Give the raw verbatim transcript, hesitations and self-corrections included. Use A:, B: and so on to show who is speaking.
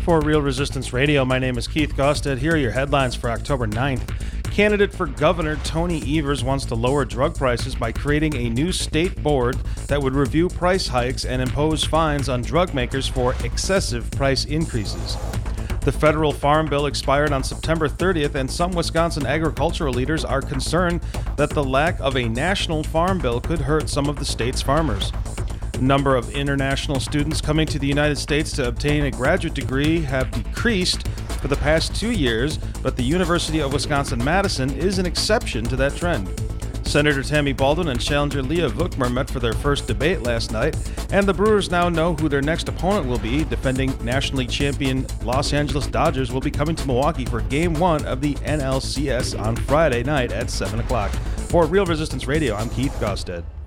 A: For Real Resistance Radio, my name is Keith Gosted. Here are your headlines for October ninth. Candidate for governor Tony Evers wants to lower drug prices by creating a new state board that would review price hikes and impose fines on drug makers for excessive price increases. The federal farm bill expired on September thirtieth, and some Wisconsin agricultural leaders are concerned that the lack of a national farm bill could hurt some of the state's farmers. The number of international students coming to the United States to obtain a graduate degree have decreased for the past two years, but the University of Wisconsin-Madison is an exception to that trend. Senator Tammy Baldwin and challenger Leah Vukmir met for their first debate last night, and the Brewers now know who their next opponent will be. Defending nationally champion Los Angeles Dodgers will be coming to Milwaukee for Game one of the N L C S on Friday night at seven o'clock. For Real Resistance Radio, I'm Keith Gosted.